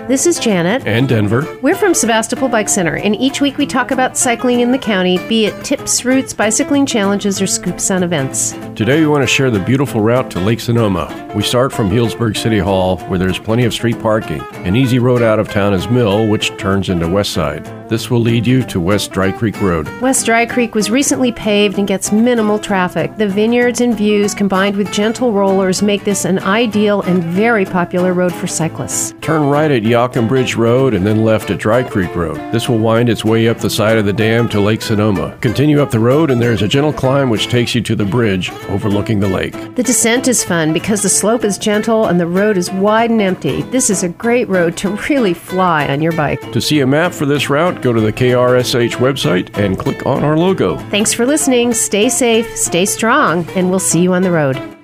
This is Janet. And Denver. We're from Sebastopol Bike Center, and each week we talk about cycling in the county, be it tips, routes, bicycling challenges, or scoops on events. Today we want to share the beautiful route to Lake Sonoma. We start from Healdsburg City Hall, where there's plenty of street parking. An easy road out of town is Mill, which turns into West Side. This will lead you to West Dry Creek Road. West Dry Creek was recently paved and gets minimal traffic. The vineyards and views combined with gentle rollers make this an ideal and very popular road for cyclists. Turn right at Yockham Bridge Road and then left at Dry Creek Road. This will wind its way up the side of the dam to Lake Sonoma. Continue up the road and there's a gentle climb which takes you to the bridge overlooking the lake. The descent is fun because the slope is gentle and the road is wide and empty. This is a great road to really fly on your bike. To see a map for this route, go to the KRSH website and click on our logo. Thanks for listening. Stay safe, stay strong, and we'll see you on the road.